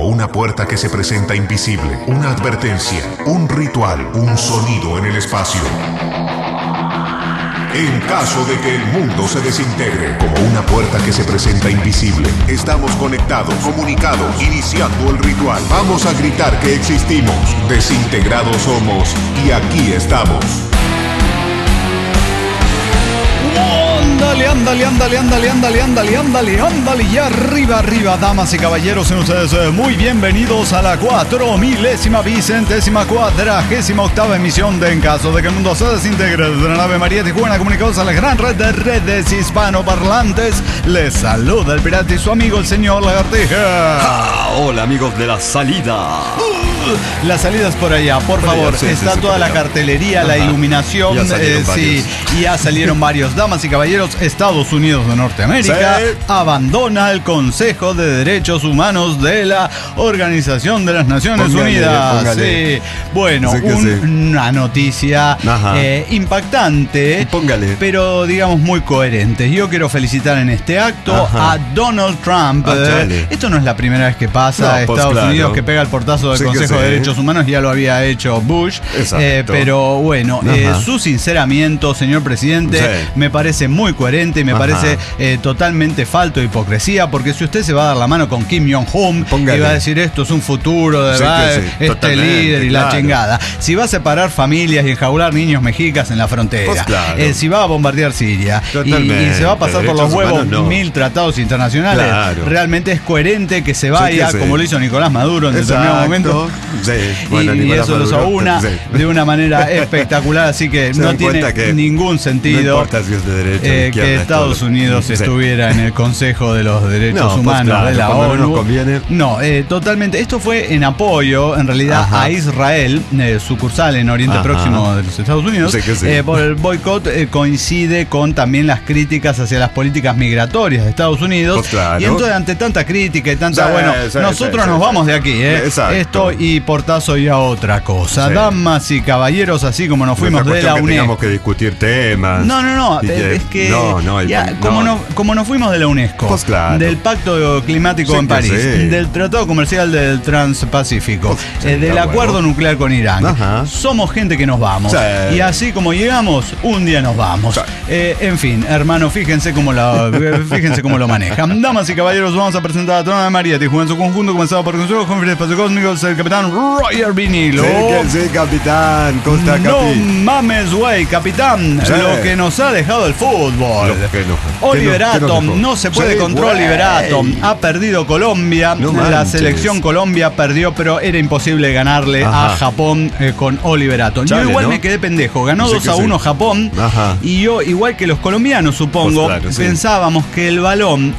como una puerta que se presenta invisible, una advertencia, un ritual, un sonido en el espacio. En caso de que el mundo se desintegre, como una puerta que se presenta invisible, estamos conectados, comunicados, iniciando el ritual. Vamos a gritar que existimos, desintegrados somos y aquí estamos. Ándale, y arriba, damas y caballeros, sean ustedes muy bienvenidos a la 4000ª emisión de En Caso de que el Mundo se Desintegre desde la nave María Tijuana, comunicados a la gran red de redes hispanoparlantes. Les saluda el pirata y su amigo el señor Lagartija. Hola amigos de La Salida. Las salidas por allá, por favor. Está toda la cartelería, la iluminación, sí, y ya salieron varios. Damas y caballeros, Estados Unidos de Norteamérica abandona el Consejo de Derechos Humanos de la Organización de las Naciones Unidas. Sí. Bueno, una noticia impactante, pero digamos muy coherente. Yo quiero felicitar en este acto a Donald Trump. Esto no es la primera vez que pasa. Estados Unidos que pega el portazo del Consejo de Derechos Humanos, ya lo había hecho Bush. Pero bueno, su sinceramiento, señor presidente, me parece muy coherente y me parece totalmente falto de hipocresía, porque si usted se va a dar la mano con Kim Jong-un y va a decir esto es un futuro de este líder y la chingada, si va a separar familias y enjaular niños mexicas en la frontera, si va a bombardear Siria y se va a pasar por los huevos 1000 tratados internacionales, realmente es coherente que se vaya, como lo hizo Nicolás Maduro en determinado momento. Y eso lo aúna de una manera espectacular, así que no tiene ningún sentido que Estados Unidos estuviera en el Consejo de los Derechos Humanos de la ONU. No, totalmente. Esto fue en apoyo, en realidad, a Israel, sucursal en Oriente Próximo de los Estados Unidos. Por el boicot coincide con también las críticas hacia las políticas migratorias de Estados Unidos. Y entonces, ante tanta crítica y tanta, nosotros nos vamos de aquí, esto y portazo y a otra cosa. Damas y caballeros, así como nos fuimos de la UNESCO. Teníamos que discutir temas. No, es que como nos fuimos de la UNESCO, del Pacto Climático en París, del Tratado Comercial del Transpacífico, del acuerdo nuclear con Irán, somos gente que nos vamos. Y así como llegamos, un día nos vamos. En fin, hermano, fíjense cómo lo manejan. Damas y caballeros, vamos a presentar a Tona de María Tijuana en su conjunto, comenzado por Consuelo Conferencia Espacio Cósmicos, el capitán Roger Vinilo. Sí, capitán. Costa, no mames, güey, capitán. Lo que nos ha dejado el fútbol. Oliverato, no se puede contra Oliverato. Ha perdido Colombia. La selección Colombia perdió, pero era imposible ganarle a Japón con Oliverato. Yo igual me quedé pendejo. Ganó 2-1 Japón. Y yo, igual que los colombianos, supongo, pensábamos que el balón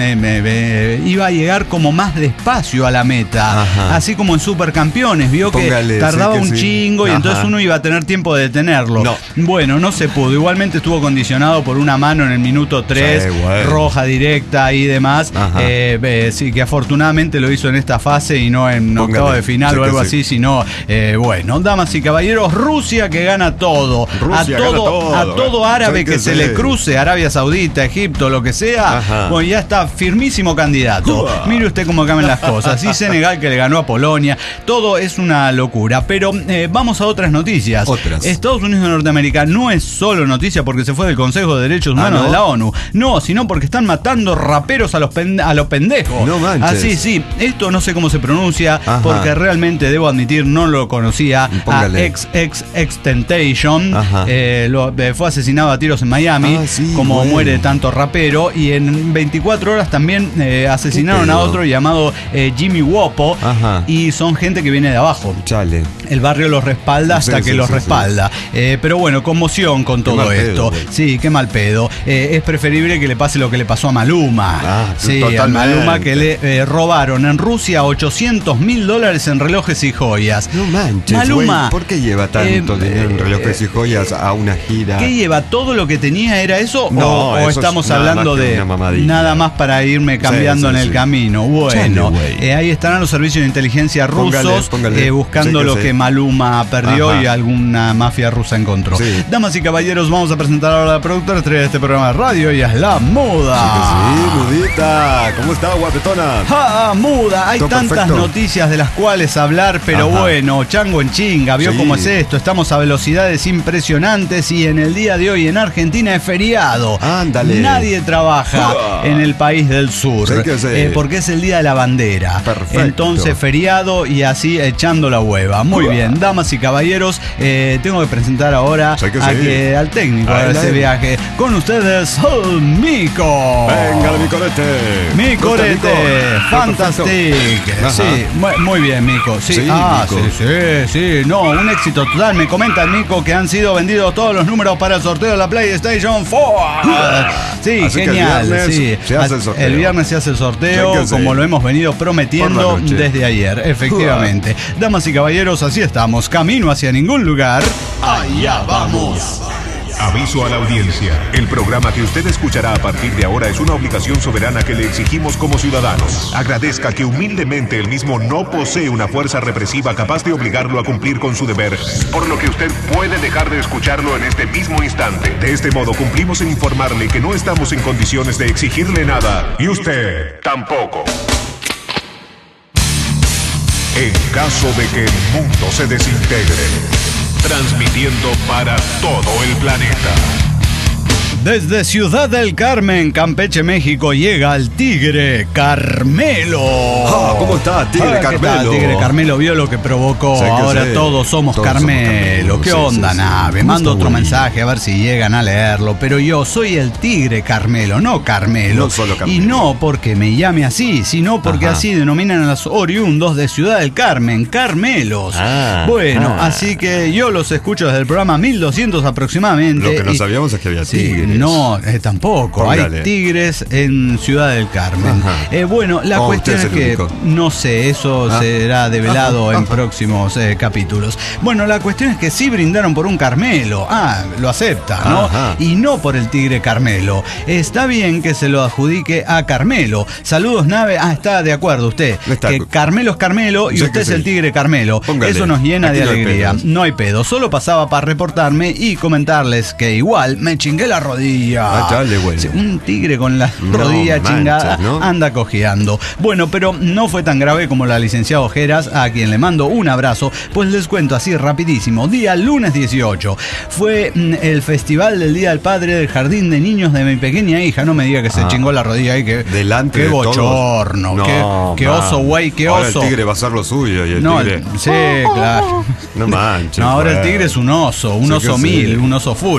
iba a llegar como más despacio a la meta. Así como en Supercampeones, vio que tardaba un chingo y entonces uno iba a tener tiempo de detenerlo. Bueno, no se pudo. Igualmente estuvo condicionado por una mano en el minuto 3, roja directa y demás. Sí, que afortunadamente lo hizo en esta fase y no en octavo de final o algo así, sino bueno, damas y caballeros, Rusia que gana todo. A todo árabe que se le cruce, Arabia Saudita, Egipto, lo que sea, bueno, ya está firmísimo candidato. Mire usted cómo cambian las cosas. Y Senegal que le ganó a Polonia. Todo es una locura, pero vamos a otras noticias. Estados Unidos de Norteamérica no es solo noticia porque se fue del Consejo de Derechos Humanos de la ONU, no, sino porque están matando raperos a los pendejos. No manches. Así, sí, esto no sé cómo se pronuncia, porque realmente debo admitir no lo conocía. A XXXTentacion fue asesinado a tiros en Miami, como muere tanto rapero, y en 24 horas también asesinaron a otro llamado Jimmy Wopo, y son gente que viene de abajo. El barrio los respalda hasta que los respalda. Pero bueno, conmoción con todo esto. Sí, qué mal pedo. Es preferible que le pase lo que le pasó a Maluma. A Maluma, que le robaron en Rusia $800,000 en relojes y joyas. No manches, Maluma, ¿por qué lleva tanto dinero en relojes y joyas a una gira? ¿Qué lleva? ¿Todo lo que tenía era eso? No, ¿O estamos hablando de nada más para irme cambiando en el camino? Bueno, ahí estarán los servicios de inteligencia rusos buscando lo que Maluma perdió y alguna mafia rusa encontró. Sí. Damas y caballeros, vamos a presentar ahora a la productora estrella de este programa de radio, y es la Muda. Sí, Mudita. ¿Cómo está, guapetona? Muda. Hay tantas noticias de las cuales hablar, pero bueno, chango en chinga. ¿Vio cómo es esto? Estamos a velocidades impresionantes y en el día de hoy en Argentina es feriado. Ándale. Nadie trabaja en el país del sur, porque es el día de la bandera. Perfecto. Entonces, feriado y así echando la hueva. Muy bien, damas y caballeros, tengo que presentar ahora al técnico de ese viaje. Con ustedes, Mico. Venga, mi corete. Mi corete, fantastic. Sí, muy bien, Mico. Sí, sí. No, un éxito total. Me comenta el Mico que han sido vendidos todos los números para el sorteo de la PlayStation 4. Sí, así genial. El viernes se hace el sorteo, como lo hemos venido prometiendo desde ayer, efectivamente. Damas y caballeros, así estamos. Camino hacia ningún lugar. Allá vamos. Aviso a la audiencia. El programa que usted escuchará a partir de ahora es una obligación soberana que le exigimos como ciudadanos. Agradezca que humildemente el mismo no posee una fuerza represiva capaz de obligarlo a cumplir con su deber, por lo que usted puede dejar de escucharlo en este mismo instante. De este modo cumplimos en informarle que no estamos en condiciones de exigirle nada, y usted tampoco. En caso de que el mundo se desintegre, transmitiendo para todo el planeta. Desde Ciudad del Carmen, Campeche, México, llega el Tigre Carmelo. ¿Cómo está, Tigre Carmelo? ¿Qué tal, Tigre Carmelo? Vio lo que provocó. Ahora todos somos Carmelo. ¿Qué onda, nave? Mando otro mensaje a ver si llegan a leerlo. Pero yo soy el Tigre Carmelo, no Carmelo. No solo Carmelo. Y no porque me llame así, sino porque así denominan a los oriundos de Ciudad del Carmen, Carmelos. Así que yo los escucho desde el programa 1200 aproximadamente. Lo que no sabíamos es que había tigres. No, tampoco. Póngale. Hay tigres en Ciudad del Carmen. La cuestión es que no sé, eso será develado en próximos capítulos. Bueno, la cuestión es que sí brindaron por un Carmelo. Lo acepta, ¿no? Y no por el Tigre Carmelo. Está bien que se lo adjudique a Carmelo. Saludos, nave. Está de acuerdo usted. Que Carmelo es Carmelo y usted es el Tigre Carmelo. Póngale. Eso nos llena de alegría. No hay pedo. Solo pasaba para reportarme y comentarles que igual me chingué la rodilla. Un tigre con la rodilla chingada anda cojeando. Bueno, pero no fue tan grave como la licenciada Ojeras, a quien le mando un abrazo, pues les cuento así rapidísimo. Día lunes 18 fue el festival del Día del Padre del Jardín de Niños de mi pequeña hija. No me diga que se chingó la rodilla y que delante qué bochorno, qué oso, güey, qué ahora oso. El tigre va a hacer lo suyo y el tigre. Sí, claro. No manches. No, ahora el tigre es un oso, un oso mil, un oso full.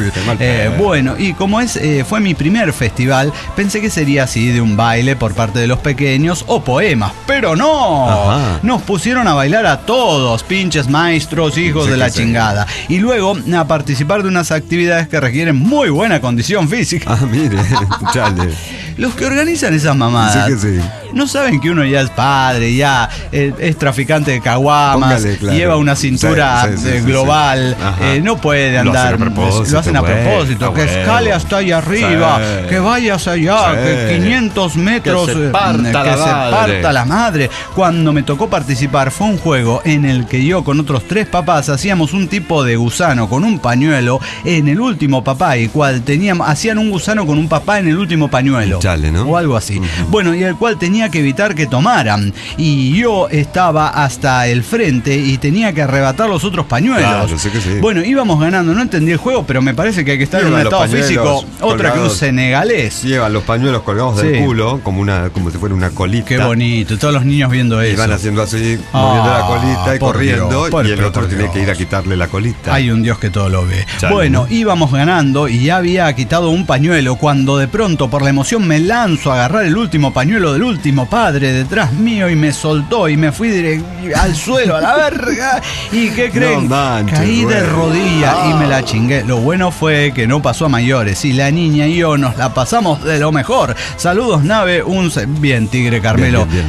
Y como fue mi primer festival, pensé que sería así, de un baile por parte de los pequeños o poemas, pero no. Nos pusieron a bailar a todos, pinches maestros, hijos de la chingada, y luego a participar de unas actividades que requieren muy buena condición física. Mire, chale. Los que organizan esas mamadas no saben que uno ya es padre, ya es traficante de caguamas, lleva una cintura global, no puede andar. Lo hacen a propósito, que escale hasta allá arriba, que vayas allá, que 500 metros, que se parta la madre. Cuando me tocó participar fue un juego en el que yo con otros 3 papás hacíamos un tipo de gusano con un pañuelo en el último papá, y hacían un gusano con un papá en el último pañuelo. ¿No? O algo así. Bueno, y el cual tenía que evitar que tomaran. Y yo estaba hasta el frente y tenía que arrebatar los otros pañuelos. Sé que sí. Bueno, íbamos ganando. No entendí el juego, pero me parece que hay que estar en un estado físico. Otra que un senegalés. Llevan los pañuelos colgados del culo, como si fuera una colita. Qué bonito. Todos los niños viendo eso. Y van haciendo así, moviendo la colita y corriendo. Y el otro tiene que ir a quitarle la colita. Hay un Dios que todo lo ve. Bueno, íbamos ganando y ya había quitado un pañuelo cuando de pronto, por la emoción, me lanzo a agarrar el último pañuelo del último padre detrás mío y me soltó y me fui al suelo, a la verga. ¿Y qué creen? Caí de rodilla y me la chingué. Lo bueno fue que no pasó a mayores y la niña y yo nos la pasamos de lo mejor. Saludos, nave. Bien, Tigre Carmelo. Bien.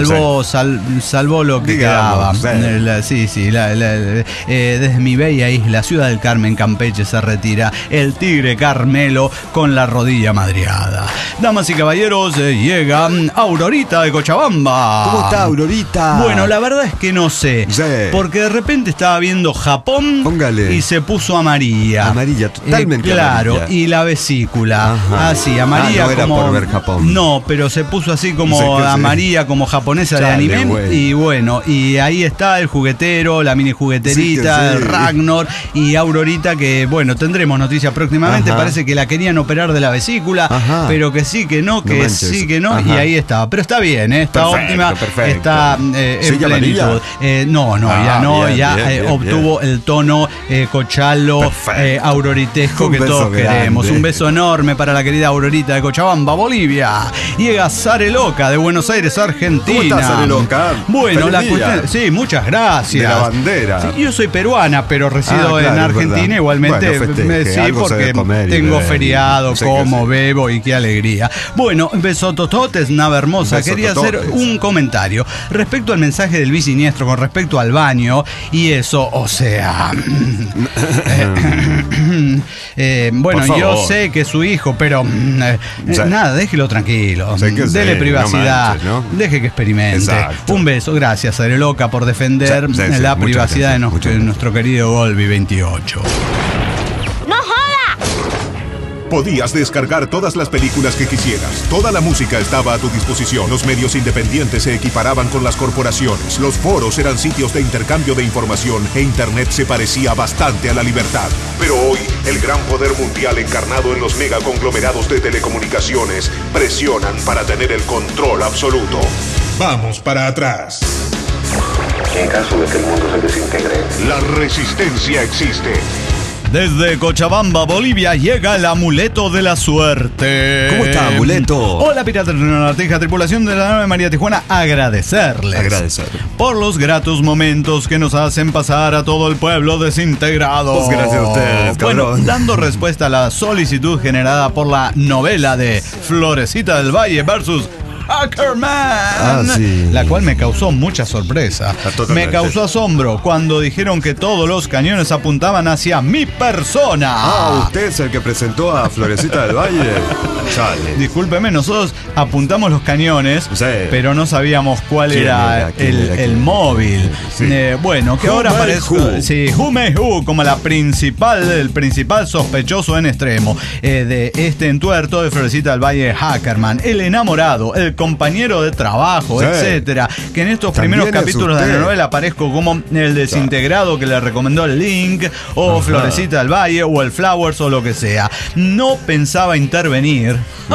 Salvó lo que quedaba. Desde mi bella isla, Ciudad del Carmen, Campeche, se retira el Tigre Carmelo con la rodilla madreada. Damas Damas y caballeros, llega Aurorita de Cochabamba. ¿Cómo está, Aurorita? Bueno, la verdad es que no sé. Sí. Porque de repente estaba viendo Japón. Póngale. Y se puso amarilla. Amarilla, totalmente claro, amarilla. Y la vesícula. Ajá. Así, amarilla no era como... por ver Japón. No, pero se puso así como amarilla, como japonesa de anime. Güey. Y bueno, y ahí está el juguetero, la mini jugueterita, el Ragnar y Aurorita, que bueno, tendremos noticias próximamente. Parece que la querían operar de la vesícula, pero que sí, que no, que sí, que no. Y ahí está. Pero está bien, está óptima, está en plenitud. Ya obtuvo el tono cochalo, auroritesco que todos queremos. Un beso enorme para la querida Aurorita de Cochabamba, Bolivia. Llega Sareloca de Buenos Aires, Argentina. ¿Cómo estás, Sareloca? Bueno, la cuestión, sí, muchas gracias. De la bandera. Sí, yo soy peruana, pero resido en Argentina. Igualmente, sí, porque tengo feriado, como, bebo y qué alegría. Bueno, besotototes, nave hermosa. Quería hacer un comentario respecto al mensaje del bisiniestro con respecto al baño y eso, o sea... bueno, yo sé que es su hijo, pero nada, déjelo tranquilo. Dele privacidad, deje que experimente. Exacto. Un beso, gracias, Sareloca, por defender la privacidad de nuestro querido Golby 28. Podías descargar todas las películas que quisieras. Toda la música estaba a tu disposición. Los medios independientes se equiparaban con las corporaciones. Los foros eran sitios de intercambio de información e Internet se parecía bastante a la libertad. Pero hoy, el gran poder mundial encarnado en los megaconglomerados de telecomunicaciones presionan para tener el control absoluto. Vamos para atrás. En caso de que el mundo se desintegre, la resistencia existe. Desde Cochabamba, Bolivia, llega el amuleto de la suerte. ¿Cómo está, amuleto? Hola, pirata Arteja, tripulación de la nave María Tijuana. Agradecer por los gratos momentos que nos hacen pasar a todo el pueblo desintegrado. Pues gracias a ustedes, cabrón. Bueno, dando respuesta a la solicitud generada por la novela de Florecita del Valle versus Hackerman, la cual me causó mucha sorpresa. Me causó asombro cuando dijeron que todos los cañones apuntaban hacia mi persona. ¿Usted es el que presentó a Florecita del Valle? Chale. Discúlpeme, nosotros apuntamos los cañones, pero no sabíamos cuál era el móvil. Bueno, que ahora aparece Who como el principal sospechoso en extremo de este entuerto de Florecita del Valle, Hackerman, el enamorado, el compañero de trabajo, etcétera, que en estos primeros capítulos de la novela aparezco como el desintegrado que le recomendó el Link, o Florecita del Valle, o el Flowers, o lo que sea. No pensaba intervenir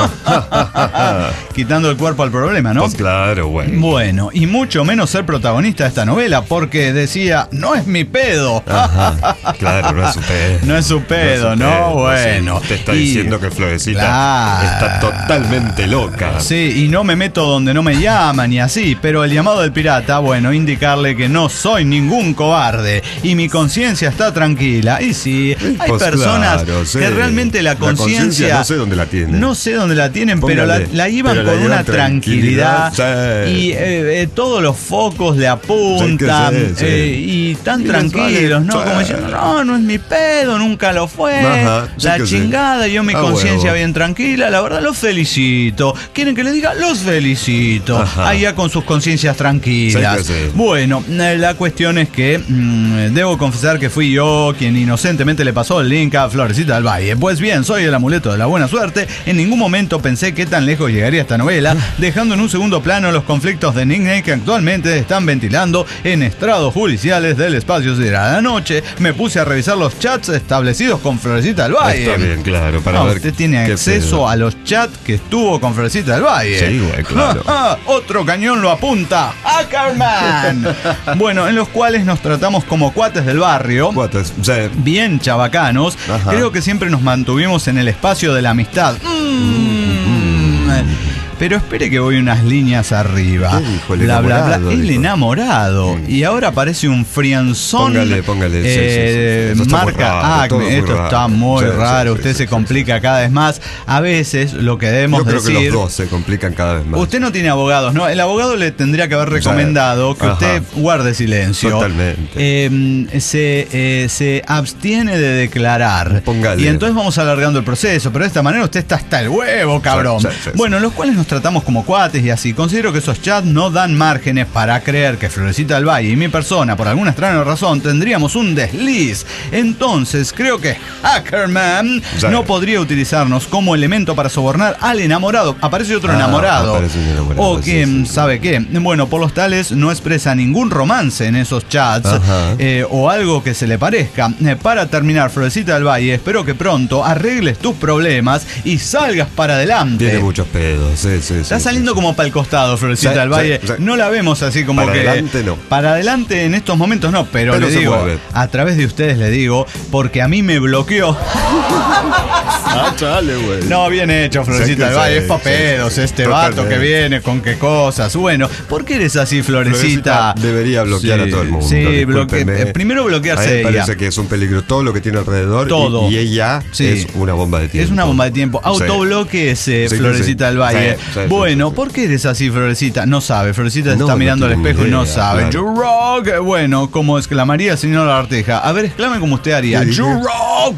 quitando el cuerpo al problema, ¿no? Pues claro, bueno. Bueno, y mucho menos ser protagonista de esta novela, porque decía, no es mi pedo. Claro, no es su pedo. No es su pedo, ¿no? Bueno. Te está diciendo que Florecita está totalmente loca. Sí, y no me meto donde no me llaman y así, pero el llamado del pirata, bueno, indicarle que no soy ningún cobarde y mi conciencia está tranquila. Y sí, hay personas que realmente la conciencia no sé dónde la tienen. No sé dónde la tienen, pero la llevan con una tranquilidad. Y todos los focos le apuntan y están tranquilos, ¿no? Como diciendo, no es mi pedo, nunca lo fue. La chingada, yo mi conciencia bien tranquila, la verdad los felicito. ¿Quieren que le diga? Los felicito. Allá con sus conciencias tranquilas. Bueno, la cuestión es que debo confesar que fui yo quien inocentemente le pasó el link a Florecita del Valle. Pues bien, soy el amuleto de la buena suerte. En ningún momento pensé que tan lejos llegaría esta novela, dejando en un segundo plano los conflictos de Nickname que actualmente están ventilando en estrados judiciales del espacio sideral. Anoche me puse a revisar los chats establecidos con Florecita del Valle. Está bien, claro, para ver. Usted tiene acceso a los chats que estuvo con Florecita del Valle. Sí, güey, claro. Otro cañón lo apunta. Hackerman. Bueno, en los cuales nos tratamos como cuates del barrio. Bien chabacanos. Creo que siempre nos mantuvimos en el espacio de la amistad. Pero espere que voy unas líneas arriba. ¿Qué dijo? El Bla, bla, bla. enamorado, El dijo. enamorado. Y ahora aparece un frianzón. Póngale. Sí. Esto está muy Marca raro, Acme. todo muy Esto está raro. muy Sí, raro. sí, Usted sí, se sí, complica cada vez más. A veces lo que debemos Yo creo decir. que los dos se complican cada vez más. Usted no tiene abogados, ¿no? El abogado le tendría que haber recomendado que usted guarde silencio. Totalmente. Se abstiene de declarar. Póngale. Y entonces vamos alargando el proceso. Pero de esta manera usted está hasta el huevo, cabrón. Sí. Bueno, los cuales nos tratamos como cuates y así. Considero que esos chats no dan márgenes para creer que Florecita del Valle y mi persona, por alguna extraña razón, tendríamos un desliz. Entonces, creo que Hackerman no podría utilizarnos como elemento para sobornar al enamorado. Aparece otro enamorado. Aparece un enamorado. O que, ¿sabe qué? Bueno, por los tales no expresa ningún romance en esos chats o algo que se le parezca. Para terminar, Florecita del Valle, espero que pronto arregles tus problemas y salgas para adelante. Tiene muchos pedos, sí. Está saliendo como para el costado, Florecita del Valle. Sí. No la vemos así como para que. Para adelante no. Para adelante en estos momentos no, pero le se digo, mueve. a través de ustedes le digo, porque a mí me bloqueó. Chale, güey. No, bien hecho, Florecita del Valle. Es pa' pedos este vato que viene con qué cosas. Bueno, ¿por qué eres así, Florecita? Debería bloquear a todo el mundo. Sí, primero bloquearse a mí me ella. parece que es un peligro todo lo que tiene alrededor. Todo. Y ella es una bomba de tiempo. Es una bomba de tiempo. Autobloqueese, Florecita del Valle. Bueno, ¿por qué eres así, Florecita? No sabe. Florecita está mirando al espejo y no sabe. Claro. You rock. Bueno, como exclamaría el señor Arteja. A ver, exclame como usted haría. You rock.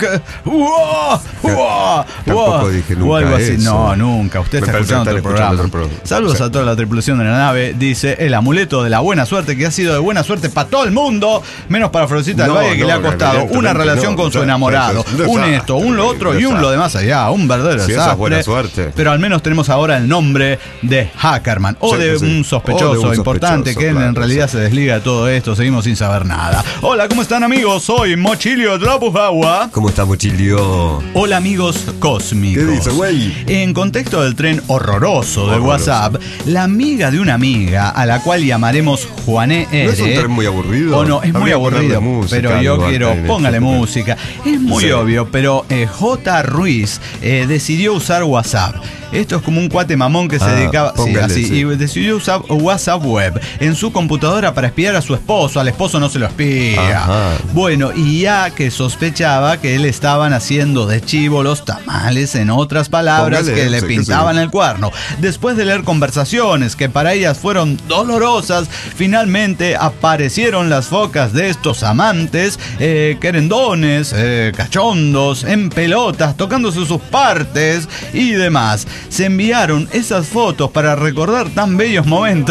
Tampoco dije nunca o algo así. eso. No, nunca. Usted está escuchando otro programa. Saludos a toda la tripulación de la nave. Dice el amuleto de la buena suerte, que ha sido de buena suerte para todo el mundo, menos para Florecita del Valle, que le ha costado una relación con su enamorado. Un esto, un lo otro y un lo demás allá. Un verdadero Sí, esa desastre. es buena suerte. Pero al menos tenemos ahora el nombre de Hackerman o de un sospechoso importante que en realidad se desliga de todo esto. Seguimos sin saber nada. Hola, ¿cómo están, amigos? Soy Mochilio Tlapujagua. ¿Cómo está, Mochilio? Hola, amigos cósmicos. ¿Qué dice, güey? En contexto del tren horroroso de WhatsApp, la amiga de una amiga, a la cual llamaremos Juané R. ¿No es un tren muy aburrido? O no, es muy aburrido. Pero yo quiero, póngale música. Es muy obvio, pero J. Ruiz decidió usar WhatsApp. Esto es como un cuate mamón que se dedicaba y decidió usar WhatsApp web en su computadora para espiar a su esposo. Al esposo no se lo espía. Bueno, y ya que sospechaba que le estaban haciendo de chivo los tamales, en otras palabras, que le pintaban el cuerno. Después de leer conversaciones que para ellas fueron dolorosas, finalmente aparecieron las focas de estos amantes, querendones, cachondos, en pelotas, tocándose sus partes y demás. Se enviaron esas fotos para recordar tan bellos momentos.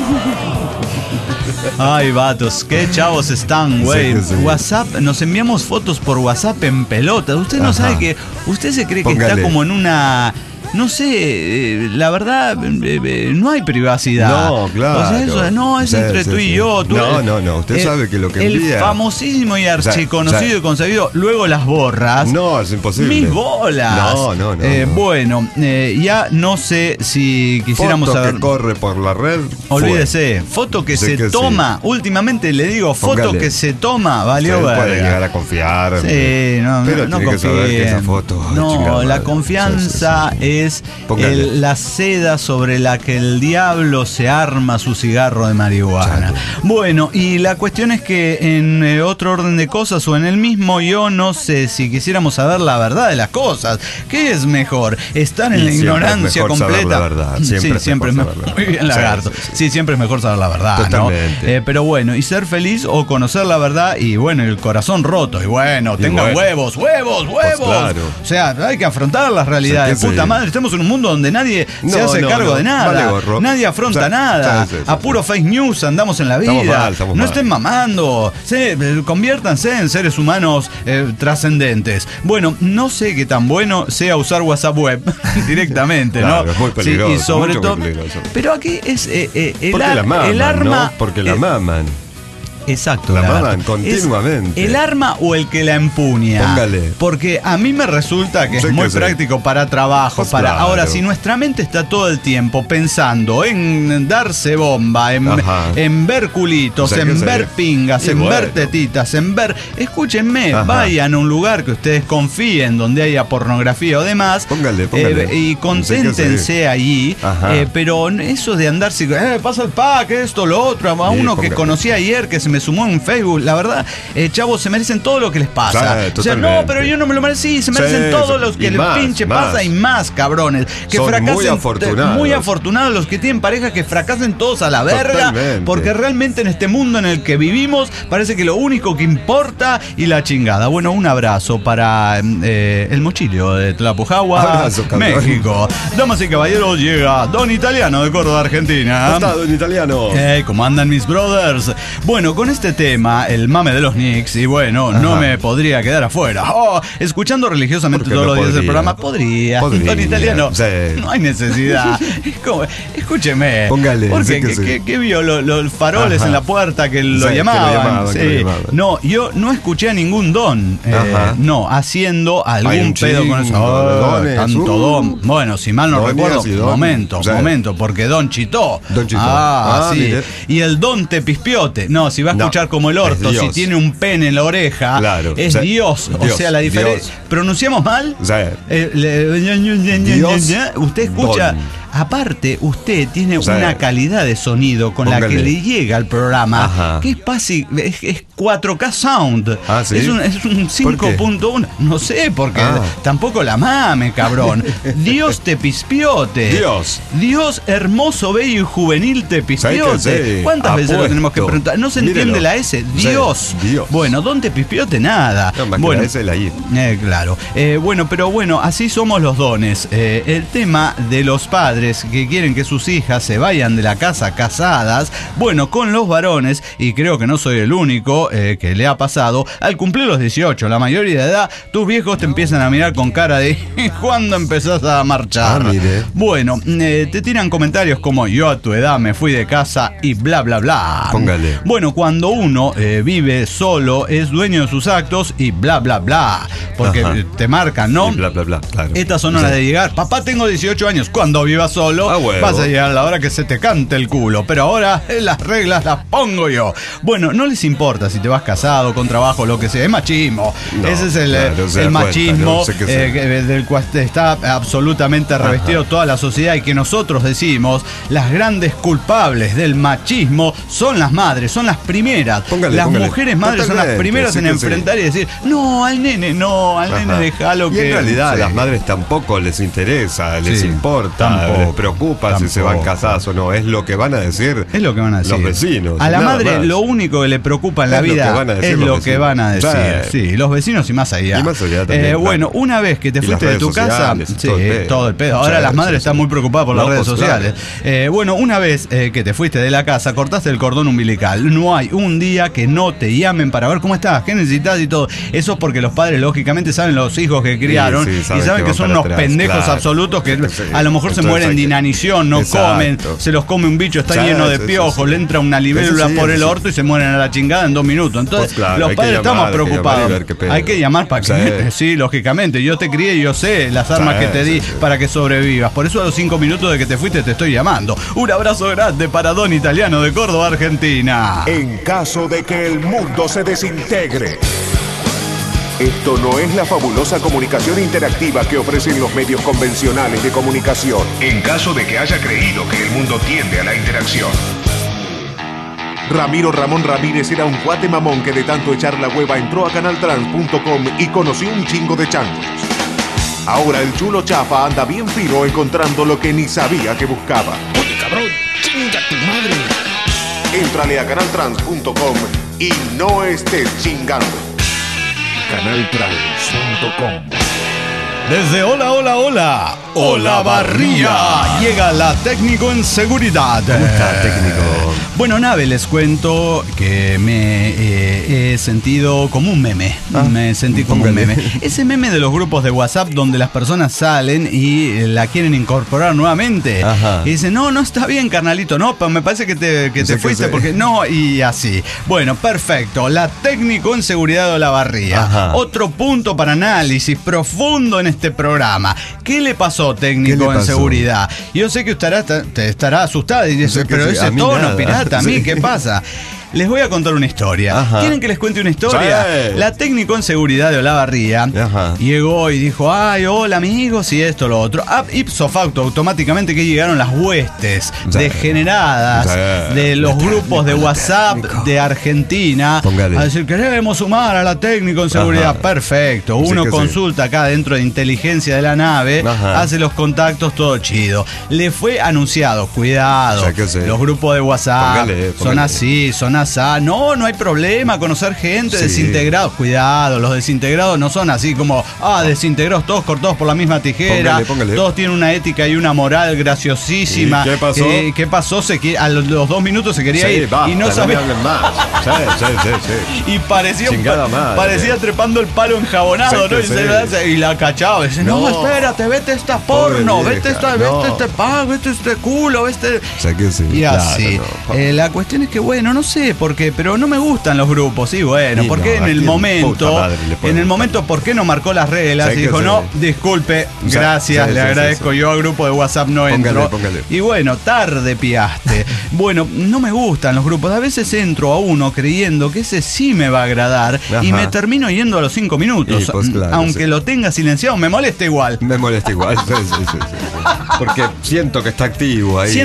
Ay, vatos, qué chavos están, güey. Sí. WhatsApp, nos enviamos fotos por WhatsApp en pelotas. Usted no sabe que... Usted se cree que está como en una... No sé, la verdad, no hay privacidad. No, claro. O sea, eso no es entre tú y yo. Tú no. Usted sabe que lo que envía... El famosísimo y archiconocido y concebido, luego las borras. No, es imposible. Mis bolas. No. Bueno, ya no sé si quisiéramos foto saber... que corre por la red. Olvídese, foto que se toma. Últimamente le digo, foto que se toma, valió verga. Puede llegar a confiar. Sí, pero no tiene que saber que esa foto... No, la confianza es la seda sobre la que el diablo se arma su cigarro de marihuana. Bueno, y la cuestión es que en otro orden de cosas o en el mismo, yo no sé si quisiéramos saber la verdad de las cosas. ¿Qué es mejor? ¿Estar en la ignorancia completa? La verdad. Siempre es mejor. Muy bien, lagarto. Sí, siempre es mejor saber la verdad, totalmente. ¿no? Pero bueno, y ser feliz o conocer la verdad y bueno, el corazón roto. Y bueno, tengan huevos. Pues claro. O sea, hay que afrontar las realidades. Puta madre, estamos en un mundo donde nadie se hace cargo de nada. Nadie afronta nada. A puro fake news andamos en la vida. Estamos no mal. estén mamando. Conviértanse en seres humanos trascendentes. Bueno, no sé qué tan bueno sea usar WhatsApp web directamente, claro, ¿no? Es muy peligroso. Sí, y sobre todo. Peligroso. Pero aquí es el la maman, arma. ¿no? Porque la maman. Exacto. La maman continuamente. ¿El arma o el que la empuña? Póngale. Porque a mí me resulta que es muy práctico para trabajo. Pues claro. Ahora, si nuestra mente está todo el tiempo pensando en darse bomba, en ver culitos, en ver pingas, en ver tetitas, en ver... Escúchenme, vayan a un lugar que ustedes confíen, donde haya pornografía o demás. Póngale. Y concéntrense allí. Pero eso de andarse... pasa el pack, esto, lo otro. A uno que conocí ayer, que se me sumó en Facebook. La verdad, chavos, se merecen todo lo que les pasa. O sea, no, pero yo no me lo merecí. Se merecen todos los que les pinche pasa y más, cabrones. Que son fracasen. Muy afortunados los que tienen pareja, que fracasen todos a la verga. Porque realmente en este mundo en el que vivimos parece que lo único que importa y la chingada. Bueno, un abrazo para el mochilio de Tlapujahua, México. Damas y caballeros, llega Don Italiano de Córdoba, Argentina. ¿Cómo está, Don Italiano? ¿Cómo andan mis brothers? Bueno, con este tema, el mame de los Knicks, y bueno, no me podría quedar afuera. Escuchando religiosamente todos los días del programa, podría. Don Italiano, no hay necesidad. Escúcheme. Póngale. Porque ¿qué vio? Los faroles en la puerta que lo llamaban. No, yo no escuché a ningún don. No, haciendo algún pedo con eso. Tanto don. Bueno, si mal no recuerdo, momento, porque don chitó. Sí. Y el don te pispiote. No, si va a escuchar como el orto, si tiene un pene en la oreja, es Dios. O sea, la diferencia. ¿Pronunciamos mal? Usted escucha. Don. Aparte, usted tiene una calidad de sonido con la que le llega al programa, que es 4K Sound. Es un 5.1. No sé, porque tampoco la mame, cabrón. Dios te pispiote. Dios hermoso, bello y juvenil te pispiote. ¿Cuántas veces lo tenemos que preguntar? No se entiende la S. Dios. Bueno, ¿dónde pispiote? Nada. Bueno, esa es la I. Claro. Pero así somos los dones. El tema de los padres que quieren que sus hijas se vayan de la casa casadas, bueno, con los varones, y creo que no soy el único que le ha pasado, al cumplir los 18, la mayoría de edad, tus viejos te empiezan a mirar con cara de ¿cuándo empezás a marchar? Bueno, te tiran comentarios como yo a tu edad me fui de casa y bla bla bla. Póngale. Bueno, cuando uno vive solo, es dueño de sus actos y bla bla bla, porque te marcan, ¿no? Y bla bla bla, claro. Estas son horas de llegar. Papá, tengo 18 años. Cuando vivas solo, vas a llegar a la hora que se te cante el culo. Pero ahora las reglas las pongo yo. Bueno, no les importa si te vas casado, con trabajo, lo que sea. Es machismo. Ese es el machismo del cual está absolutamente revestido toda la sociedad, y que nosotros decimos las grandes culpables del machismo son las madres, son las primeras. Las mujeres madres son las primeras en enfrentar y decir, no, al nene déjalo que... Y en realidad a las madres tampoco les interesa, les importa, les preocupa si se van casadas o no. Es lo que van a decir. Es lo que van a decir los vecinos. A la madre más. Lo único que le preocupa en la vida es lo que van a decir. Sí, los vecinos y más allá. Y más allá también, bueno, una vez que te fuiste de tu casa, todo el pedo. Ahora las madres están muy preocupadas por las redes sociales. Bueno, una vez que te fuiste de la casa, cortaste el cordón umbilical. No hay un día que no te llamen para ver cómo estás, qué necesitas y todo. Eso es porque los padres lógicamente saben los hijos que criaron y saben que son unos pendejos absolutos que a lo mejor se mueren de inanición, no comen, se los come un bicho, está lleno de piojos, le entra una libélula por el orto y se mueren a la chingada en 2 minutos. Entonces, los padres estamos preocupados. Hay que llamar para que... Sí, lógicamente. Yo te crié y yo sé las armas que te di para que sobrevivas. Por eso a los 5 minutos de que te fuiste te estoy llamando. Un abrazo grande para Don Italiano de Córdoba, Argentina. En caso de que el mundo se desintegre. Esto no es la fabulosa comunicación interactiva que ofrecen los medios convencionales de comunicación. En caso de que haya creído que el mundo tiende a la interacción. Ramiro Ramón Ramírez era un cuate mamón que de tanto echar la hueva entró a canaltrans.com y conoció un chingo de changos. Ahora el chulo chafa anda bien fino encontrando lo que ni sabía que buscaba. ¡Oye, cabrón! ¡Chinga tu madre! Éntrale a canaltrans.com y no estés chingando. Canaltrans.com. Desde Olavarría llega la técnico en seguridad. ¿Cómo está, técnico? Bueno, Nave, les cuento que me he sentido como un meme. Me sentí como un meme. Ese meme de los grupos de WhatsApp donde las personas salen y la quieren incorporar nuevamente. Y dicen, no está bien, carnalito, no, pero me parece que te fuiste porque no, y así. Bueno, perfecto. La técnico en seguridad de Olavarría. Otro punto para análisis profundo en este programa. ¿Qué le pasó, técnico en seguridad? Yo sé que usted estará asustada y dice, pero ese tono pirata, a mí, ¿qué pasa? Les voy a contar una historia. ¿Quieren que les cuente una historia? Sí. La técnico en seguridad de Olavarría llegó y dijo, ay, hola amigos, y esto, lo otro. Ipso facto, automáticamente que llegaron las huestes degeneradas de los grupos de WhatsApp de Argentina a decir, queremos sumar a la técnico en seguridad. Perfecto. Uno consulta acá dentro de inteligencia de la nave, hace los contactos, todo chido. Le fue anunciado, cuidado, los grupos de WhatsApp son así, son así. No hay problema conocer gente desintegrados. Cuidado, los desintegrados no son así como desintegrados, todos cortados por la misma tijera. Póngale. Todos tienen una ética y una moral graciosísima. ¿Qué pasó? ¿Qué pasó? A los 2 minutos se quería ir y no sabía más. Y parecía trepando el palo enjabonado, ¿no? Y la cachaba. Dice, no, espérate, vete esta porno, vete este pago, vete este culo, y así. La cuestión es que, bueno, no sé por qué, pero no me gustan los grupos. Y bueno, porque en el momento, ¿por qué no marcó las reglas? Y dijo, no, disculpe, gracias, le agradezco, yo al grupo de WhatsApp no entro. Póngale. Y bueno, tarde piaste. Bueno, no me gustan los grupos. A veces entro a uno creyendo que ese sí me va a agradar y me termino yendo a los 5 minutos. Pues claro, aunque lo tenga silenciado, me molesta igual. Porque siento que está activo ahí.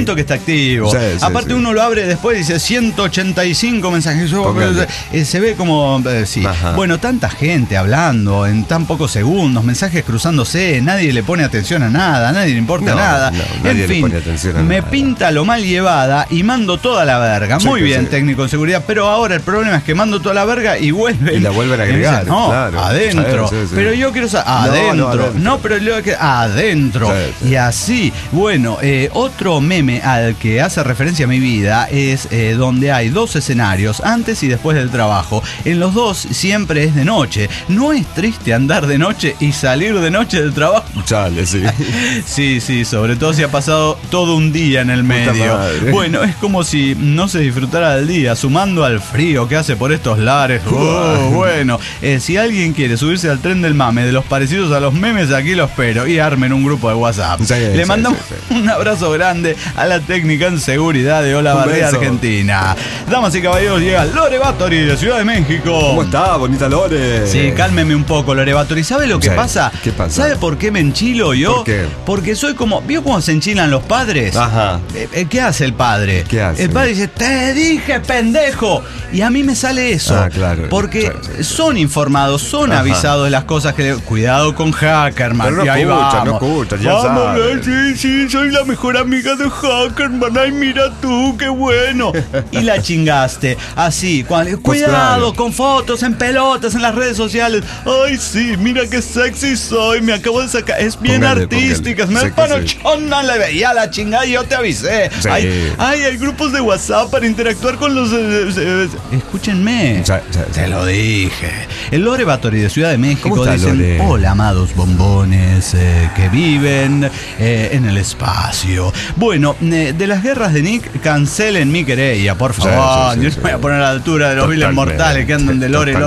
Aparte uno lo abre después y dice 185 mensajes. Se ve como... Bueno, tanta gente hablando en tan pocos segundos, mensajes cruzándose, nadie le pone atención a nada, nadie le importa nada. En fin, me pinta lo mal llevada y mando toda la verga. Muy bien, técnico en seguridad, pero ahora el problema es que mando toda la verga y vuelven. Y la vuelven a agregar. Dicen, adentro. Pero yo quiero saber, adentro. No, pero yo quiero adentro. Y así. Bueno, otro meme al que hace referencia a mi vida es donde hay 2 escenarios, antes y después del trabajo. En los 2 siempre es de noche. ¿No es triste andar de noche y salir de noche del trabajo? Chale, sí, sobre todo si ha pasado todo un día en el medio. Bueno, es como si no se disfrutara del día, sumando al frío que hace por estos lares. Bueno, si alguien quiere subirse al tren del mame de los parecidos a los memes, aquí lo espero y armen un grupo de WhatsApp. Le mandamos un abrazo grande a la técnica en seguridad de Olavarría, Argentina. Damas y caballeros, llega Lore Báthory de Ciudad de México. ¿Cómo está, bonita Lore? Sí, cálmeme un poco, Lore Báthory. ¿Sabe lo que pasa? ¿Qué pasa? ¿Sabe por qué me enchilo yo? ¿Por qué? Porque soy como... ¿Vio cómo se enchilan los padres? ¿Qué hace el padre? ¿Qué hace? El padre dice, te dije, pendejo. Y a mí me sale eso. Claro. Porque son informados, son avisados de las cosas que... Cuidado con Hackerman. Pero no escuchan, ya saben. Sí, soy la mejor amiga de Hackerman. Ay, mira tú, qué bueno. Y la chingaste. Así, cuidado con fotos en pelotas en las redes sociales. Ay, sí, mira qué sexy soy. Me acabo de sacar. Es bien artística. Me panochona. Le veía la chingada y yo te avisé. Hay grupos de WhatsApp para interactuar con los... Escúchenme. Te lo dije. El Lore Báthory de Ciudad de México dicen, hola, amados bombones que viven en el espacio. Bueno, de las guerras de Nick, cancelen mi querella, por favor. Yo me voy a poner a la altura de los viles mortales que andan de Lore.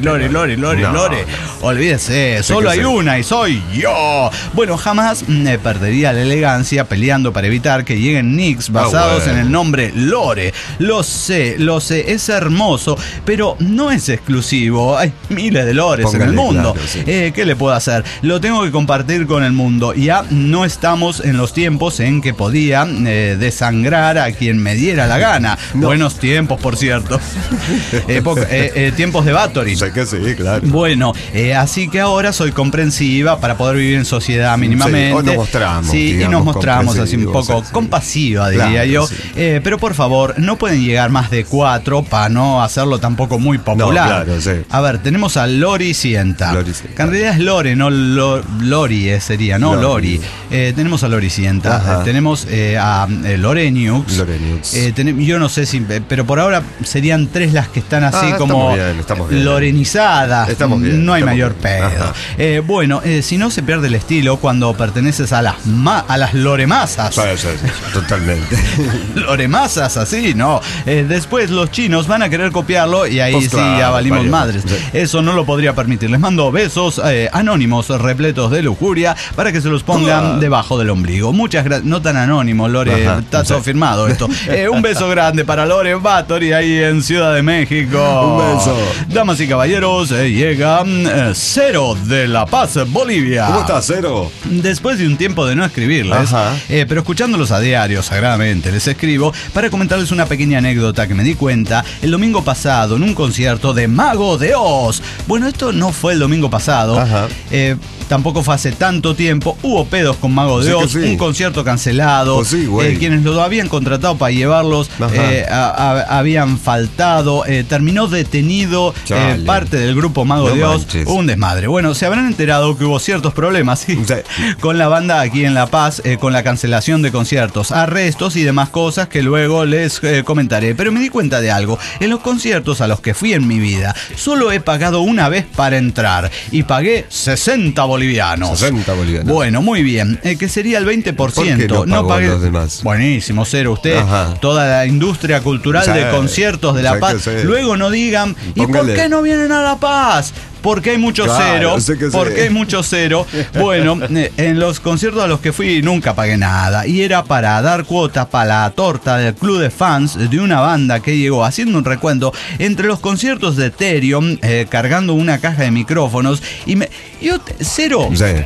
Olvídese, solo hay una y soy yo. Bueno, jamás perdería la elegancia peleando para evitar que lleguen nicks basados en el nombre Lore. Lo sé, es hermoso, pero no es exclusivo. Hay miles de Lores en el mundo. ¿Qué le puedo hacer? Lo tengo que compartir con el mundo. Ya no estamos en los tiempos en que podía desangrar a quien me diera la gana. Buenos tiempos tiempos, por cierto. Tiempos de Bathory. Sé que sí, claro. Bueno, así que ahora soy comprensiva para poder vivir en sociedad mínimamente. Sí, o nos mostramos. Sí, y nos mostramos así un poco compasiva, diría yo. Sí. Pero por favor, no pueden llegar más de 4 para no hacerlo tampoco muy popular. No, claro, sí. A ver, tenemos a Loricienta. Que en realidad es Lore, no Lori sería, no Lori. Tenemos a Loricienta. Tenemos a Loreniux. Yo no sé si, pero por ahora serían 3 las que están así como estamos bien. Lorenizadas. Estamos bien. No hay mayor pedo. Bueno, si no se pierde el estilo cuando perteneces a las loremasas. Sí, totalmente. Loremasas, así, no. Después los chinos van a querer copiarlo y ahí pues claro, ya valimos madres. Sí. Eso no lo podría permitir. Les mando besos anónimos repletos de lujuria para que se los pongan debajo del ombligo. Muchas gracias. No tan anónimo, Lore. Está todo firmado esto. Un beso grande para Lore Bathory ahí en Ciudad de México. Un beso. Damas y caballeros, llega Cero de La Paz, Bolivia. ¿Cómo estás, Cero? Después de un tiempo de no escribirles, pero escuchándolos a diario, sagradamente, les escribo para comentarles una pequeña anécdota que me di cuenta el domingo pasado en un concierto de Mago de Oz. Bueno, esto no fue el domingo pasado. Tampoco fue hace tanto tiempo. Hubo pedos con Mago de Oz, un concierto cancelado. Pues sí, quienes lo habían contratado para llevarlos habían faltado. Terminó detenido parte del grupo Mago de Oz. Un desmadre. Bueno, se habrán enterado que hubo ciertos problemas con la banda aquí en La Paz, con la cancelación de conciertos, arrestos y demás cosas que luego les comentaré. Pero me di cuenta de algo. En los conciertos a los que fui en mi vida, solo he pagado una vez para entrar y pagué 60 bolivianos. 60 bolivianos. Bueno, muy bien. Que sería el 20%. ¿Por qué no pagué los demás? Buenísimo, Cero. Usted, toda la industria cultural de conciertos de La Paz. Luego no digan, ¿y por qué no vienen a La Paz? Porque hay mucho cero. Porque hay mucho cero. Bueno, en los conciertos a los que fui nunca pagué nada. Y era para dar cuota para la torta del club de fans de una banda que llegó, haciendo un recuento entre los conciertos de Therion, cargando una caja de micrófonos. Y Cero.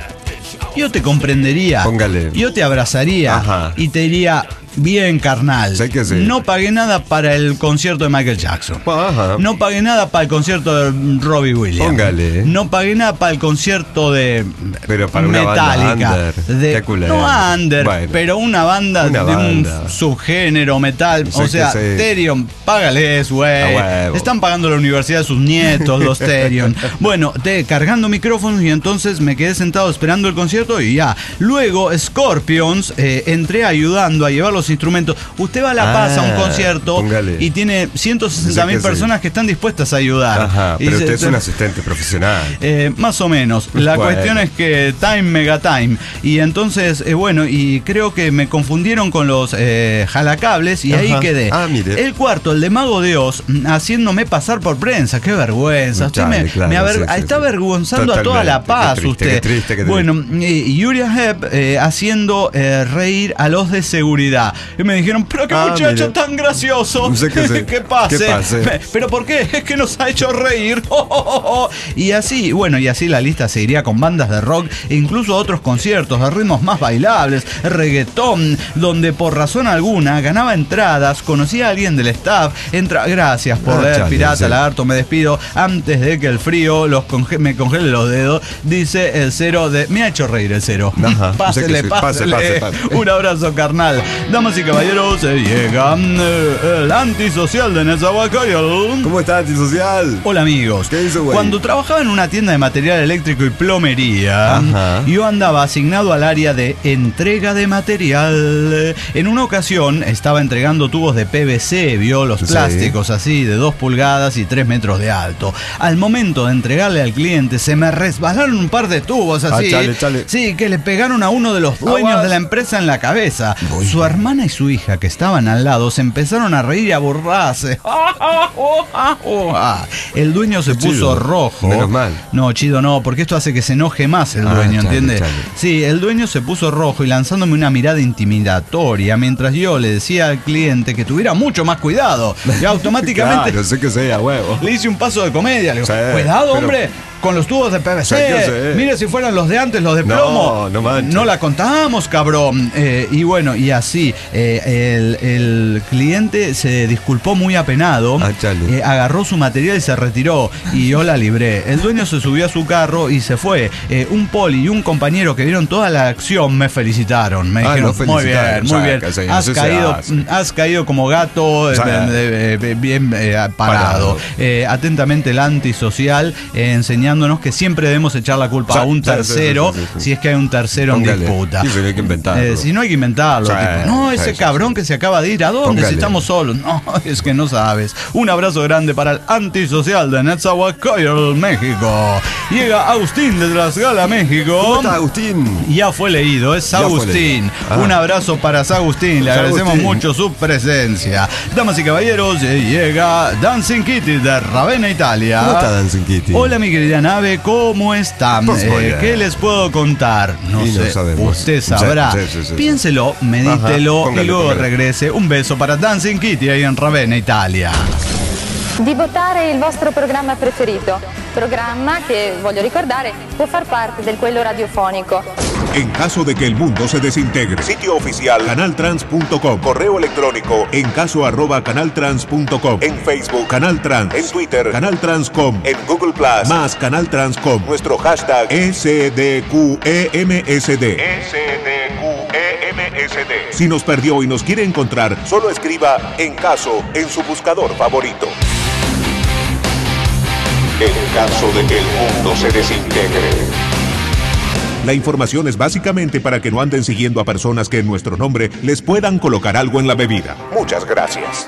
Yo te comprendería. Póngale. Yo te abrazaría. Y te diría: bien, carnal. Sé que sí. No pagué nada para el concierto de Michael Jackson. No pagué nada para el concierto de Robbie Williams. Póngale. No pagué nada para el concierto de pero para Metallica. Una banda under. No under, bueno, pero una banda de un subgénero metal. Sé o sea, Therion, págales, güey. Están pagando la universidad de sus nietos, los Therion. Bueno, cargando micrófonos y entonces me quedé sentado esperando el concierto y ya. Luego, Scorpions, entré ayudando a llevar los instrumentos. Usted va a La Paz a un concierto y tiene 160.000 personas que están dispuestas a ayudar. Pero usted es un asistente profesional. Más o menos. La cuestión es que time mega time. Y entonces, bueno, y creo que me confundieron con los jalacables y ahí quedé. Mire. El cuarto, el de Mago de Oz, haciéndome pasar por prensa. Qué vergüenza. Usted está avergonzando a toda La Paz. Qué triste. Bueno, y Uriah Heep haciendo reír a los de seguridad. Y me dijeron, pero qué muchacho tan gracioso. ¿Qué pase? ¿Pero por qué? Es que nos ha hecho reír. Y así, bueno, y así la lista seguiría con bandas de rock e incluso otros conciertos de ritmos más bailables, reggaetón, donde por razón alguna ganaba entradas, conocía a alguien del staff, gracias por ver, Pirata Lagarto, me despido antes de que el frío me congele los dedos, dice el Cero me ha hecho reír el Cero. Pásele. Un abrazo, carnal. Damas y caballeros, llega el antisocial de Nezahualcóyotl. ¿Cómo está, antisocial? Hola, amigos. ¿Qué hizo, güey? Cuando trabajaba en una tienda de material eléctrico y plomería, yo andaba asignado al área de entrega de material. En una ocasión estaba entregando tubos de PVC, vio los plásticos así de 2 pulgadas y 3 metros de alto. Al momento de entregarle al cliente se me resbalaron un par de tubos así. Chale. Sí, que le pegaron a uno de los dueños de la empresa en la cabeza. Su hermana y su hija, que estaban al lado, se empezaron a reír y a burlarse. El dueño se puso rojo. Menos mal. No, chido, no, porque esto hace que se enoje más el dueño, ¿entiendes? Sí, el dueño se puso rojo y lanzándome una mirada intimidatoria mientras yo le decía al cliente que tuviera mucho más cuidado. Y automáticamente sé que sea, huevo. le hice un paso de comedia. Le digo, cuidado, hombre. con los tubos de PVC. Mire si fueran los de antes, los de plomo. No la contábamos, cabrón. Y bueno, y así, el cliente se disculpó muy apenado, agarró su material y se retiró, y yo la libré. El dueño se subió a su carro y se fue. Un poli y un compañero que vieron toda la acción me felicitaron. Me dijeron, muy bien. Has caído como gato, bien parado. Atentamente el antisocial, enseñándonos que siempre debemos echar la culpa a un tercero si es que hay un tercero en disputa. Sí, pero hay que inventarlo. Si no hay que inventarlo. No, ese cabrón que se acaba de ir, ¿a dónde? Si estamos solos. No, es que no sabes. Un abrazo grande para el antisocial de Nezahualcóyotl, México. Llega Agustín de Tlaxcala, México. ¿Cómo está, Agustín? Ya fue leído, es Agustín. Un abrazo para Agustín, le agradecemos mucho su presencia. Damas y caballeros, llega Dancing Kitty de Ravenna, Italia. ¿Cómo está Dancing Kitty? Hola, mi querida nave, ¿cómo están? ¿Qué les puedo contar? No sé, usted sabrá. Piénselo, medítelo y luego regrese. Un beso para Dancing Kitty ahí en Ravenna, Italia. Di votare il vostro programma preferito. Programma che, voglio ricordare, può far parte del quello radiofonico. En caso de que el mundo se desintegre, sitio oficial canaltrans.com, correo electrónico encaso@canaltrans.com, en Facebook Canal Trans, en Twitter Canal Transcom, en Google Plus más Canal Transcom, nuestro hashtag SDQEMSD. Si nos perdió y nos quiere encontrar, solo escriba En Caso en su buscador favorito. En caso de que el mundo se desintegre. La información es básicamente para que no anden siguiendo a personas que en nuestro nombre les puedan colocar algo en la bebida. Muchas gracias.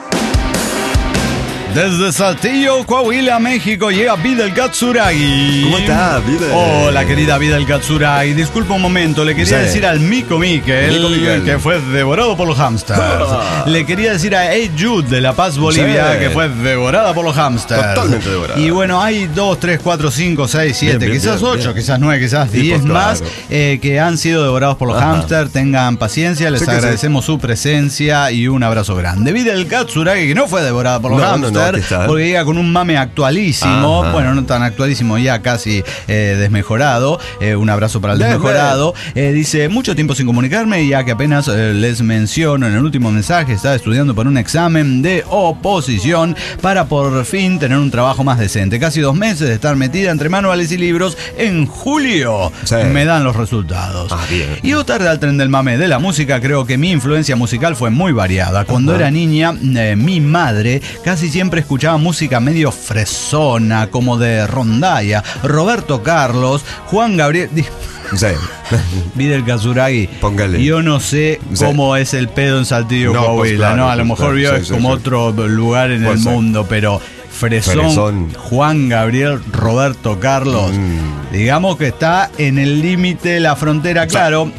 Desde Saltillo, Coahuila, México, llega Vidal Katsuragi. ¿Cómo está, Vidal? Hola, querida Vidal Katsuragi. Disculpa un momento, le quería decir al Mico Miquel, que fue devorado por los hamsters. Le quería decir a Hey Jude de La Paz, Bolivia, que fue devorada por los hamsters. Totalmente devorada. Y bueno, hay 2, 3, 4, 5, 6, 7, quizás 8, quizás 9, quizás 10 más que han sido devorados por los hamsters. Tengan paciencia, les agradecemos su presencia y un abrazo grande. Vidal Katsuragi, que no fue devorada por los hamsters. Porque llega con un mame actualísimo. Bueno, no tan actualísimo, ya casi desmejorado. Un abrazo para el desmejorado. Dice, mucho tiempo sin comunicarme, ya que apenas les menciono en el último mensaje, estaba estudiando para un examen de oposición para por fin tener un trabajo más decente. Casi 2 meses de estar metida entre manuales y libros. En julio me dan los resultados. Y yo tarde al tren del mame de la música. Creo que mi influencia musical fue muy variada. Cuando era niña, mi madre casi siempre escuchaba música medio fresona, como de rondalla, Roberto Carlos, Juan Gabriel. Vidal Katsuragi, póngale. Yo no sé cómo es el pedo en Saltillo, Coahuila, ¿no? A lo mejor es como otro lugar en el mundo, pero Fresón, Juan Gabriel, Roberto Carlos. Digamos que está en el límite de la frontera, claro.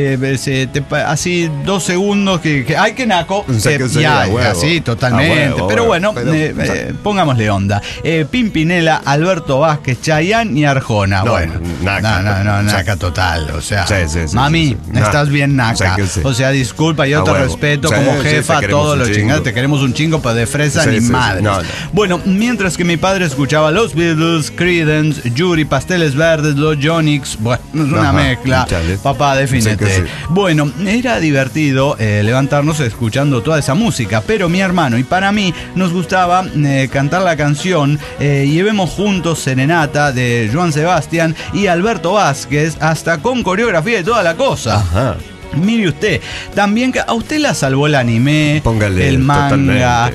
Así 2 segundos que hay que naco. Así, totalmente. Pero bueno, pongámosle onda. Pimpinela, Alberto Vázquez, Chayanne y Arjona. Bueno, naca total. O sea, mami, estás bien naca. O sea, disculpa, yo te respeto como jefa, todos los chingados. Te queremos un chingo, pero de fresa ni madre. Bueno, mientras que mi padre escuchaba los Beatles, Creedence, Yuri, Pasteles Verdes, los Jonix. Bueno, es una mezcla. Papá, defínete. Bueno, era divertido levantarnos escuchando toda esa música, pero mi hermano y para mí nos gustaba cantar la canción Llevemos Juntos Serenata de Joan Sebastián y Alberto Vázquez, hasta con coreografía y toda la cosa. Mire usted, también que a usted la salvó el anime, póngale, el manga,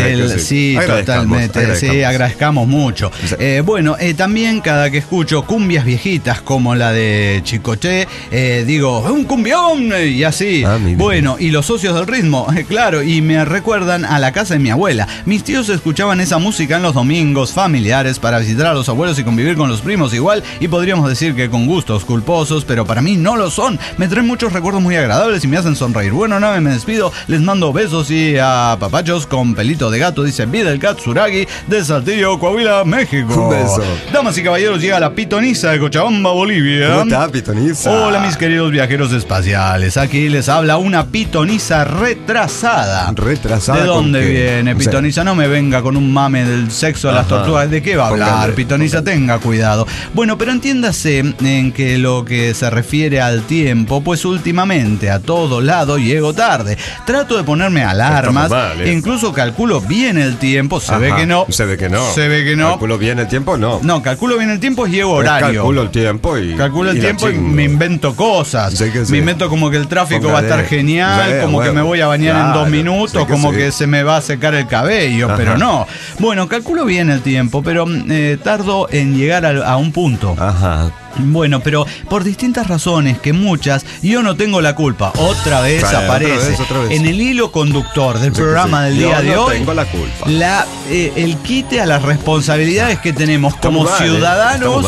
totalmente, agradezcamos mucho. Bueno, también cada que escucho cumbias viejitas como la de Chicoche, digo, un cumbión, y así. Bueno, y los socios del ritmo, claro, y me recuerdan a la casa de mi abuela. Mis tíos escuchaban esa música en los domingos familiares para visitar a los abuelos y convivir con los primos igual, y podríamos decir que con gustos culposos, pero para mí no lo son. Me traen muchos recuerdos muy muy agradables y me hacen sonreír. Bueno, nada, me despido, les mando besos y a papachos con pelito de gato, dice Vidal Katsuragi de Saltillo, Coahuila, México. Un beso. Damas y caballeros, llega la pitoniza de Cochabamba, Bolivia. ¿Cómo está, pitoniza? Hola, mis queridos viajeros espaciales. Aquí les habla una pitoniza retrasada. ¿Retrasada? ¿De dónde viene, pitoniza? No me venga con un mame del sexo de las tortugas. ¿De qué va a hablar, pitoniza? Tenga cuidado. Bueno, pero entiéndase en que lo que se refiere al tiempo, pues últimamente a todo lado llego tarde. Trato de ponerme alarmas, incluso calculo bien el tiempo. Se ve que no. Se ve que no. Se ve que no. ¿Calculo bien el tiempo? No. No, calculo bien el tiempo y llego horario. Calculo el tiempo y. Calculo el tiempo y me invento cosas. Me invento como que el tráfico va a estar genial, como que me voy a bañar en 2 minutos, como que se me va a secar el cabello, pero no. Bueno, calculo bien el tiempo, pero tardo en llegar a un punto. Ajá. Bueno, pero por distintas razones, que muchas, yo no tengo la culpa. Otra vez aparece otra vez. en el hilo conductor del programa del día de hoy. Yo no tengo la culpa. El quite a las responsabilidades que tenemos como ciudadanos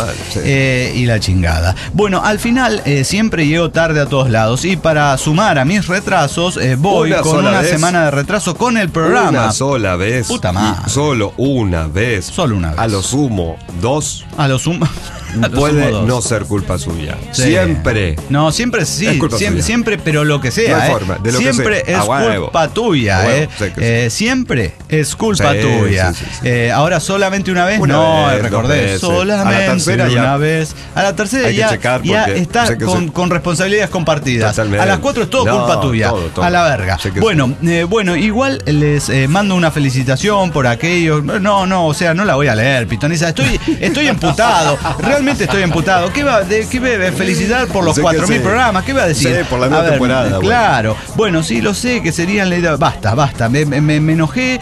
y la chingada. Bueno, al final siempre llego tarde a todos lados y para sumar a mis retrasos voy con una semana de retraso con el programa. Una sola vez. Puta madre. Solo una vez. Solo una vez. A lo sumo, 2. A lo sumo. Puede no ser culpa suya. Sí. Siempre. No, siempre sí. Siempre, pero lo que sea. No hay forma, de lo siempre que sea. Es culpa tuya. Siempre es culpa tuya. Sí. Ahora, solamente una vez, recordé. Solamente una vez. A la tercera ya está con responsabilidades compartidas. Totalmente. A las 4 es todo culpa tuya. Todo. A la verga. Bueno, igual les mando una felicitación por aquello. No, o sea, no la voy a leer, pitoniza. Estoy emputado. Realmente estoy emputado. ¿Qué bebe? Felicidad por los 4.000 programas. ¿Qué va a decir? Sí, por la nueva temporada. Claro. Bueno, sí, lo sé que serían la idea. Basta. Me enojé.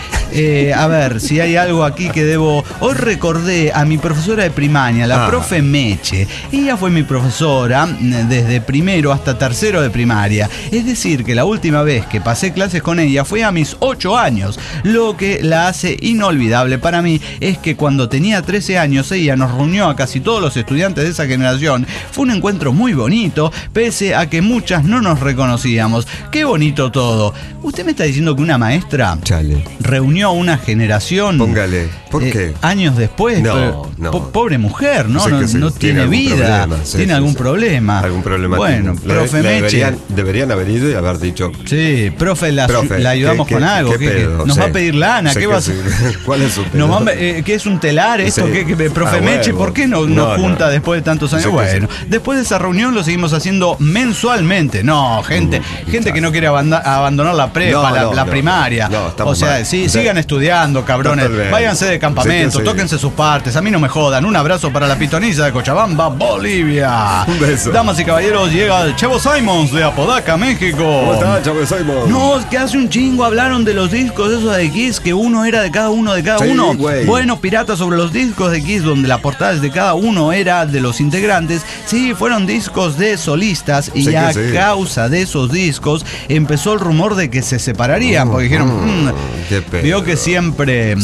A ver, si hay algo aquí que debo. Hoy recordé a mi profesora de primaria, la profe Meche. Ella fue mi profesora desde primero hasta tercero de primaria. Es decir, que la última vez que pasé clases con ella fue a mis 8 años. Lo que la hace inolvidable para mí es que cuando tenía 13 años ella nos reunió a casi todos los estudiantes de esa generación. Fue un encuentro muy bonito, pese a que muchas no nos reconocíamos. Qué bonito todo. ¿Usted me está diciendo que una maestra reunió a una generación? Póngale. ¿Por qué? Años después. No. Pobre mujer, ¿no? No tiene vida. Tiene algún problema. Algún problema. Bueno, profe Meche. Deberían haber ido y haber dicho. Sí, profe, la ayudamos con algo. ¿Qué nos va a pedir lana. ¿Qué va a hacer? ¿Cuál es su pedo? ¿Qué es un telar esto? Profe Meche, ¿por qué no junta después de tantos años? Bueno, después de esa reunión lo seguimos haciendo mensualmente. No, gente que no quiere abandonar la prepa, la primaria. O sea, sigan estudiando, cabrones. Váyanse de campamento, tóquense sus partes. A mí no me jodan. Un abrazo para la pitoniza de Cochabamba, Bolivia. Un beso. Damas y caballeros, llega el Chavo Simons de Apodaca, México. ¿Cómo está, Chavo Simons? No, es que hace un chingo hablaron de los discos esos de Kiss, que uno era de cada uno. Güey. Bueno, pirata sobre los discos de Kiss, donde la portada de cada uno era de los integrantes. Sí, fueron discos de solistas y causa de esos discos empezó el rumor de que se separarían, porque dijeron, vio que siempre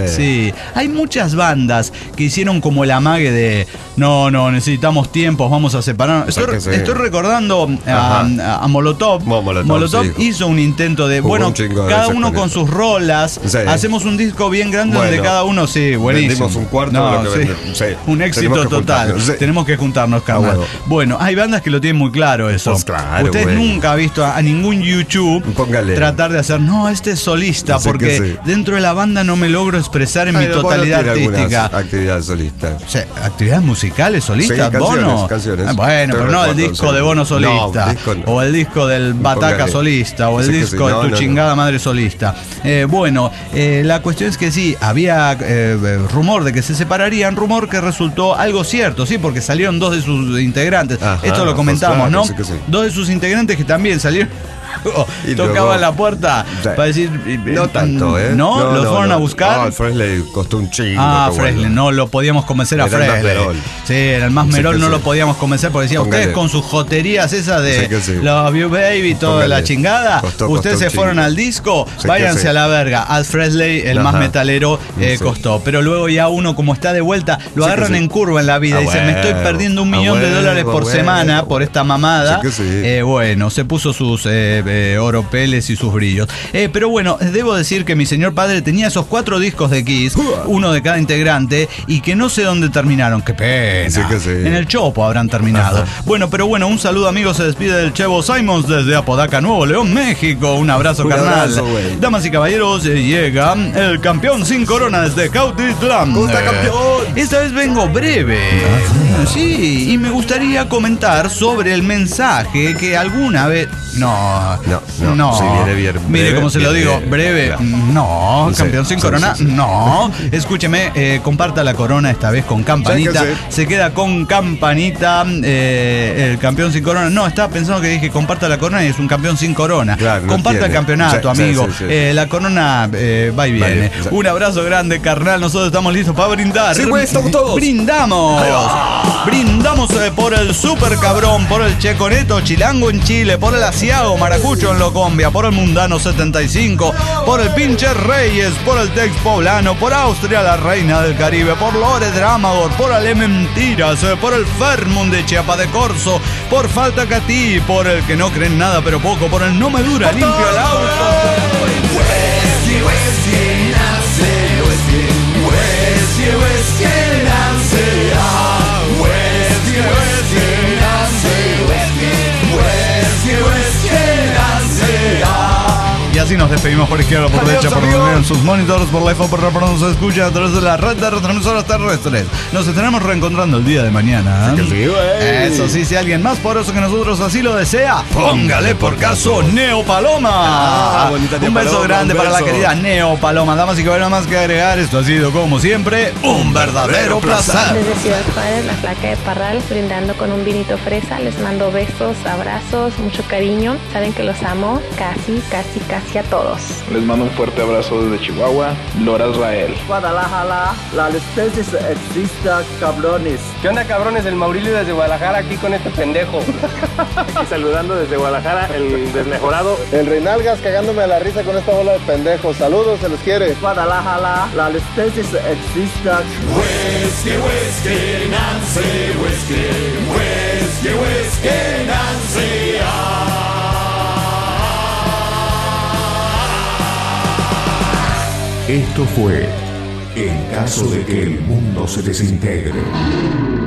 hay muchas bandas que hicieron como el amague de no, necesitamos tiempos, vamos a separarnos. Estoy recordando a Molotov. Molotov hizo un intento de cada uno con sus rolas, hacemos un disco bien grande donde cada uno, buenísimo. Vendimos un cuarto de lo que un éxito total. Tenemos que juntarnos, cabrón. Bueno, hay bandas que lo tienen muy claro eso. Pues claro, Usted nunca ha visto a ningún YouTube tratar de hacer, este es solista, porque dentro de la banda no me logro expresar en mi totalidad artística. Actividades solistas. Actividades musicales solistas, Bono. Canciones. Bueno, pero no el disco de Bono solista, o el disco del Bataca solista, o el disco de Tu chingada madre solista. La cuestión es que sí, había rumor de que se separarían, rumor que resultó algo cierto, sí, porque salieron 2 de sus integrantes. Esto lo comentamos, ¿no? 2 de sus integrantes que también salieron Tocaban la puerta para decir. No tanto, ¿eh? No, los fueron a buscar. No, Fresley costó un chingo. Fresley, bueno. No lo podíamos convencer a Fresley. Sí, era el más merol, no lo podíamos convencer porque decía, ustedes con sus joterías esas de Love You Baby, toda la chingada, ustedes se fueron al disco, váyanse a la verga. Al Fresley, el más metalero, costó. Pero luego ya uno, como está de vuelta, lo agarran en curva en la vida. Dice, me estoy perdiendo $1 millón de dólares por semana por esta mamada. Bueno, se puso sus oropeles y sus brillos. Pero bueno, debo decir que mi señor padre tenía esos 4 discos de Kiss, uno de cada integrante, y que no sé dónde terminaron. Qué pena. En el Chopo habrán terminado. Bueno, pero bueno, un saludo, amigos. Se despide del Chevo Simons desde Apodaca, Nuevo León, México. Un abrazo, carnal. Damas y caballeros, llega el campeón sin corona desde Cautitlán. Esta vez vengo breve. Sí, y me gustaría comentar sobre el mensaje que alguna vez... No. Si viene bien breve, mire cómo se lo digo, breve. No, campeón sin corona. No. Escúcheme, comparta la corona esta vez con campanita. Se queda con campanita el campeón sin corona. No, estaba pensando que dije comparta la corona y es un campeón sin corona. Claro, comparta el campeonato, amigo. La corona va y viene. Un abrazo grande, carnal. Nosotros estamos listos para brindar. Sí, güey, estamos todos. Brindamos. Brindamos por el super cabrón, por el Checoneto Chilango en Chile, por el Asiago Maracucho en Locombia, por el Mundano 75, por el Pinche Reyes, por el Tex Poblano, por Austria la Reina del Caribe, por Lore Dramador, por Ale Mentiras, por el Fermund de Chiapa de Corzo, por Falta Catí, por el que no creen nada pero poco, por el No Me Dura, limpio el auto. Y así nos despedimos por izquierda, por derecha, por donde vean sus monitores, por la iPhone, por nos escucha a través de la red de retransmisoras terrestres. Nos estaremos reencontrando el día de mañana. Eso sí, si alguien más poderoso que nosotros así lo desea, póngale por caso Neo Paloma. Un beso grande para la querida Neo Paloma. Damas y caballeros, más que agregar, esto ha sido como siempre un verdadero placer. Desde Ciudad Juárez, la Flaca de Parral, brindando con un vinito fresa. Les mando besos, abrazos, mucho cariño. Saben que los amo casi a todos. Les mando un fuerte abrazo desde Chihuahua, Lora Israel. Guadalajara, la especies exista, cabrones. ¿Qué onda, cabrones? El Maurilio desde Guadalajara, aquí con este pendejo. Aquí saludando desde Guadalajara, el desmejorado. El Reinalgas cagándome a la risa con esta bola de pendejos. Saludos, se les quiere. Guadalajara, la especies exista. Whiskey, Nancy, whiskey, Nancy. Esto fue En caso de que el mundo se desintegre.